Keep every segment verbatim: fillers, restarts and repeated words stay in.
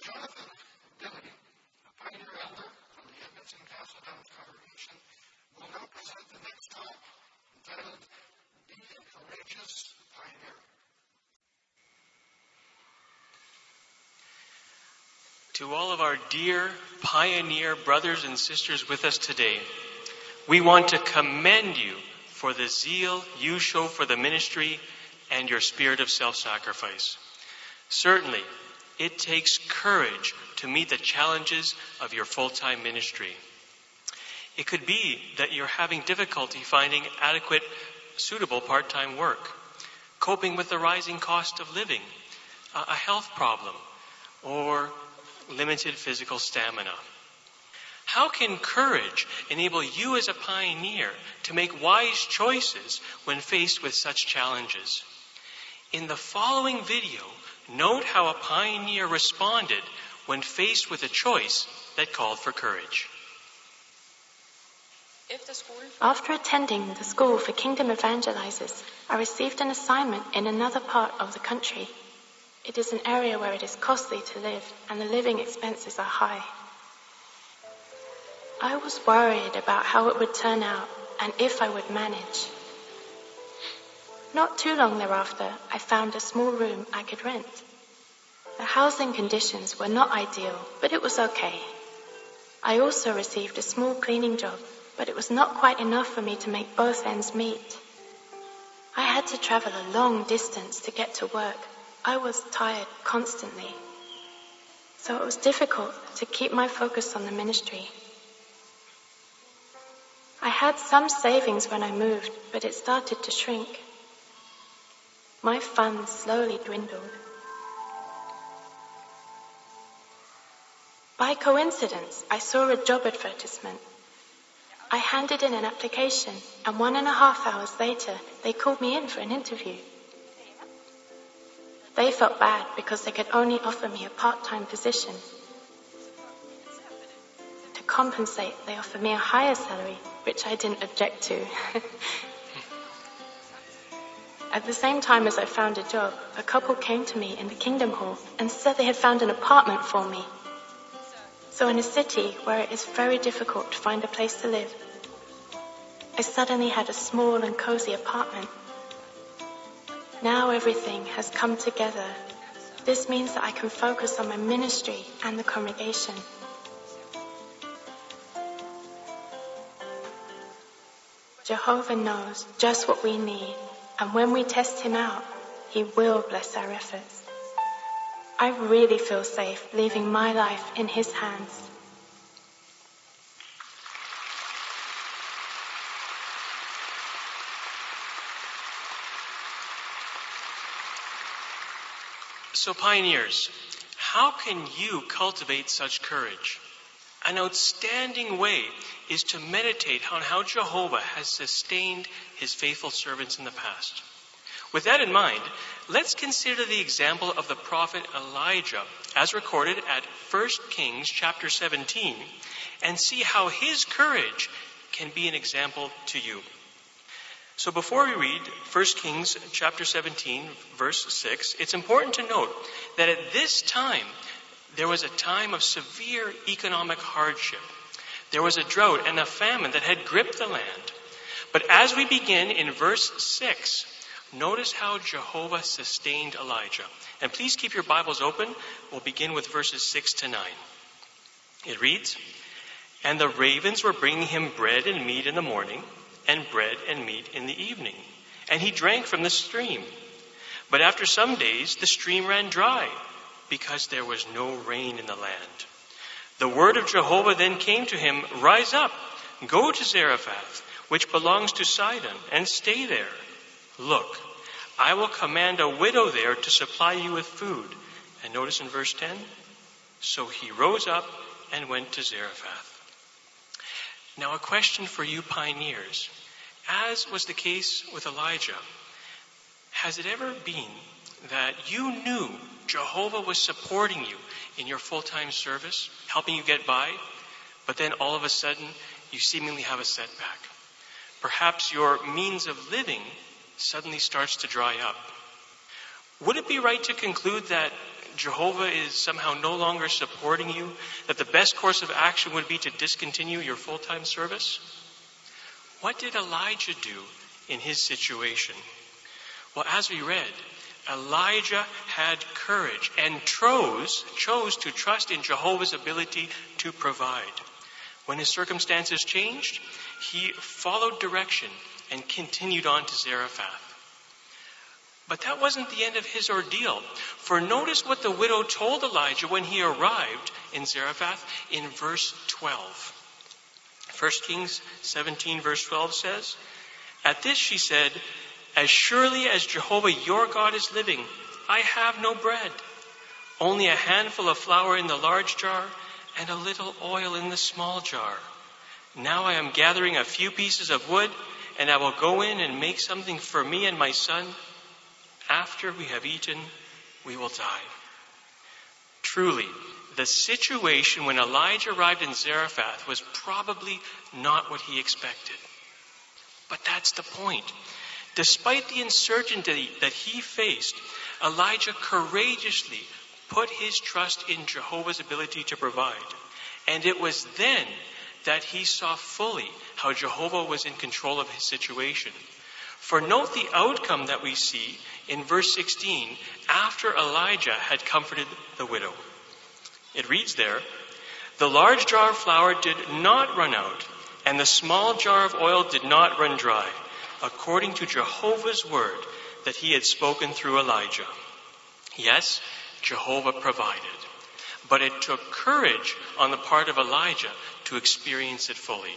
Jonathan Billy, a pioneer elder from the Edmonton Castledown congregation, will now present the next talk entitled Be a Courageous Pioneer. To all of our dear pioneer brothers and sisters with us today, we want to commend you for the zeal you show for the ministry and your spirit of self-sacrifice. Certainly, it takes courage to meet the challenges of your full-time ministry. It could be that you're having difficulty finding adequate, suitable part-time work, coping with the rising cost of living, a health problem, or limited physical stamina. How can courage enable you as a pioneer to make wise choices when faced with such challenges? In the following video, note how a pioneer responded when faced with a choice that called for courage. After attending the School for Kingdom Evangelizers, I received an assignment in another part of the country. It is an area where it is costly to live and the living expenses are high. I was worried about how it would turn out and if I would manage. Not too long thereafter, I found a small room I could rent. The housing conditions were not ideal, but it was okay. I also received a small cleaning job, but it was not quite enough for me to make both ends meet. I had to travel a long distance to get to work. I was tired constantly. So it was difficult to keep my focus on the ministry. I had some savings when I moved, but it started to shrink. My funds slowly dwindled. By coincidence, I saw a job advertisement. I handed in an application, and one and a half hours later, they called me in for an interview. They felt bad because they could only offer me a part-time position. To compensate, they offered me a higher salary, which I didn't object to. At the same time as I found a job, a couple came to me in the Kingdom Hall and said they had found an apartment for me. So in a city where it is very difficult to find a place to live, I suddenly had a small and cozy apartment. Now everything has come together. This means that I can focus on my ministry and the congregation. Jehovah knows just what we need, and when we test him out, he will bless our efforts. I really feel safe leaving my life in his hands. So pioneers, how can you cultivate such courage? An outstanding way is to meditate on how Jehovah has sustained his faithful servants in the past. With that in mind, let's consider the example of the prophet Elijah as recorded at First Kings chapter seventeen and see how his courage can be an example to you. So before we read First Kings chapter seventeen, verse six, it's important to note that at this time, there was a time of severe economic hardship. There was a drought and a famine that had gripped the land. But as we begin in verse six, notice how Jehovah sustained Elijah. And please keep your Bibles open. We'll begin with verses six to nine. It reads, "And the ravens were bringing him bread and meat in the morning, and bread and meat in the evening. And he drank from the stream. But after some days, the stream ran dry, because there was no rain in the land. The word of Jehovah then came to him, 'Rise up, go to Zarephath, which belongs to Sidon, and stay there. Look, I will command a widow there to supply you with food.' And notice in verse ten, so he rose up and went to Zarephath." Now a question for you pioneers. As was the case with Elijah, has it ever been that you knew Jehovah was supporting you in your full-time service, helping you get by, but then all of a sudden you seemingly have a setback? Perhaps your means of living suddenly starts to dry up. Would it be right to conclude that Jehovah is somehow no longer supporting you, that the best course of action would be to discontinue your full-time service? What did Elijah do in his situation? Well, as we read, Elijah had courage and chose, chose to trust in Jehovah's ability to provide. When his circumstances changed, he followed direction and continued on to Zarephath. But that wasn't the end of his ordeal. For notice what the widow told Elijah when he arrived in Zarephath in verse twelve. First Kings seventeen verse twelve says, "At this she said, 'As surely as Jehovah your God is living, I have no bread, only a handful of flour in the large jar and a little oil in the small jar. Now I am gathering a few pieces of wood, and I will go in and make something for me and my son. After we have eaten, we will die.'" Truly, the situation when Elijah arrived in Zarephath was probably not what he expected. But that's the point. Despite the uncertainty that he faced, Elijah courageously put his trust in Jehovah's ability to provide. And it was then that he saw fully how Jehovah was in control of his situation. For note the outcome that we see in verse sixteen after Elijah had comforted the widow. It reads there, "The large jar of flour did not run out, and the small jar of oil did not run dry, according to Jehovah's word that he had spoken through Elijah." Yes, Jehovah provided, but it took courage on the part of Elijah to experience it fully.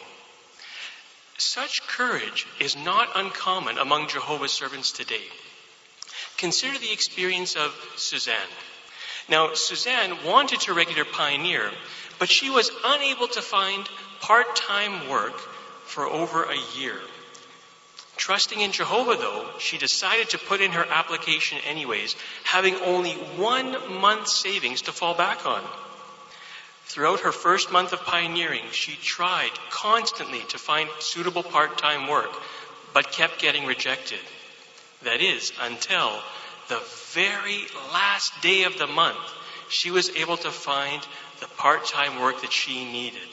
Such courage is not uncommon among Jehovah's servants today. Consider the experience of Suzanne. Now, Suzanne wanted to regular pioneer, but she was unable to find part-time work for over a year. Trusting in Jehovah, though, she decided to put in her application anyways, having only one month's savings to fall back on. Throughout her first month of pioneering, she tried constantly to find suitable part-time work, but kept getting rejected. That is, until the very last day of the month, she was able to find the part-time work that she needed.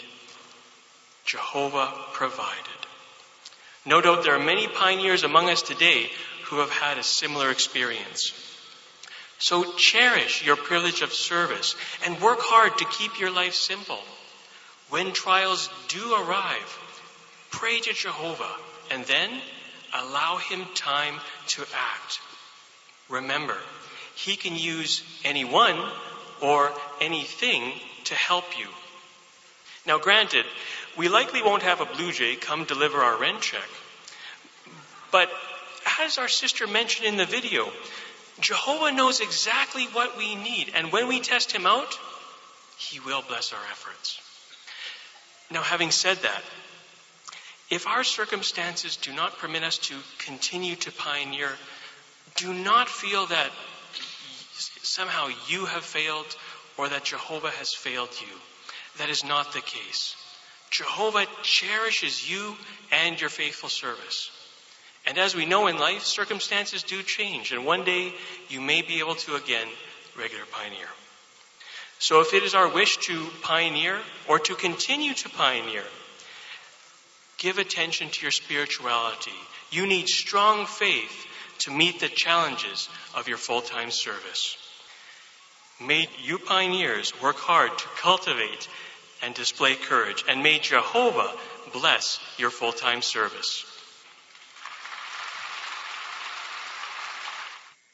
Jehovah provided. No doubt there are many pioneers among us today who have had a similar experience. So cherish your privilege of service and work hard to keep your life simple. When trials do arrive, pray to Jehovah and then allow him time to act. Remember, he can use anyone or anything to help you. Now granted, we likely won't have a Blue Jay come deliver our rent check. But as our sister mentioned in the video, Jehovah knows exactly what we need. And when we test him out, he will bless our efforts. Now, having said that, if our circumstances do not permit us to continue to pioneer, do not feel that somehow you have failed or that Jehovah has failed you. That is not the case. Jehovah cherishes you and your faithful service. And as we know in life, circumstances do change, and one day you may be able to again regular pioneer. So if it is our wish to pioneer or to continue to pioneer, give attention to your spirituality. You need strong faith to meet the challenges of your full-time service. May you pioneers work hard to cultivate and display courage, and may Jehovah bless your full-time service.